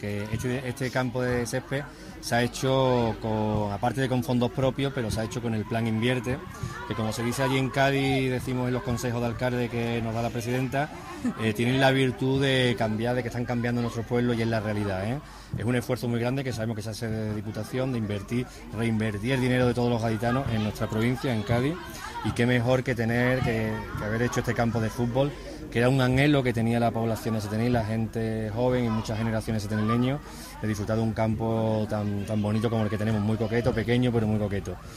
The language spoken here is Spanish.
que este campo de césped se ha hecho aparte de con fondos propios, pero se ha hecho con el plan Invierte, que como se dice allí en Cádiz, decimos en los consejos de alcalde que nos da la presidenta, tienen la virtud de cambiar, de que están cambiando nuestro pueblo y es la realidad, ¿eh? Es un esfuerzo muy grande que sabemos que se hace de Diputación, de reinvertir el dinero de todos los gaditanos en nuestra provincia, en Cádiz, y qué mejor que tener que haber hecho este campo de fútbol, que era un anhelo que tenía la población de Setenil, la gente joven y muchas generaciones setenileños, de disfrutar de un campo tan bonito como el que tenemos, muy coqueto, pequeño pero muy coqueto.